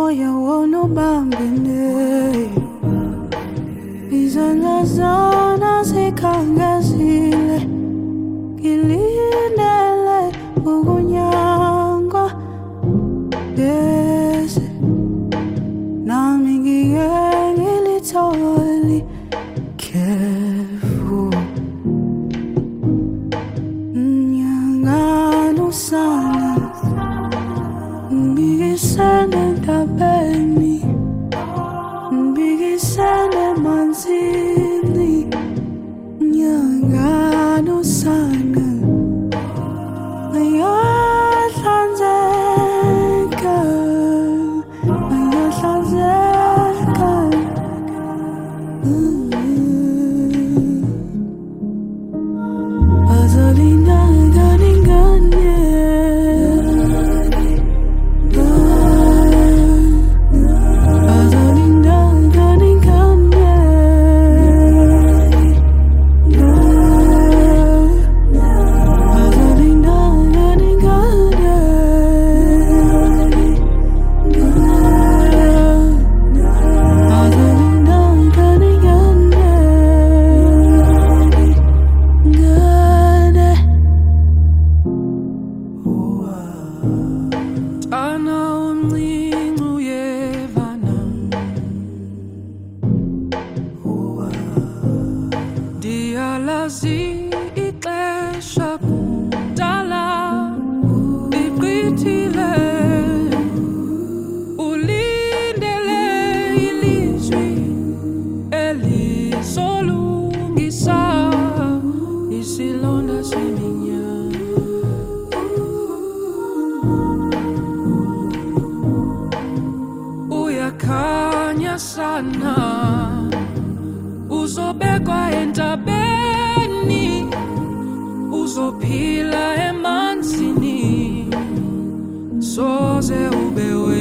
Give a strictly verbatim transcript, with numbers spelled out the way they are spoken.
moya wonobambene izandla zona zikhangazile ngilindele ukunyangwa yes nami ngike ngilithole careful nyangano sana mbikisene ntabeni mbikisene manzini nyangano sana ayahlanzeka ayahlanzeka azalinda ganingane Dialazi ixesha kudala iqithile ulindele ilizwi elizolungisa isilonda seminyama uyakhanya sana uzobekwa entabeni uzophila emanzini soze ube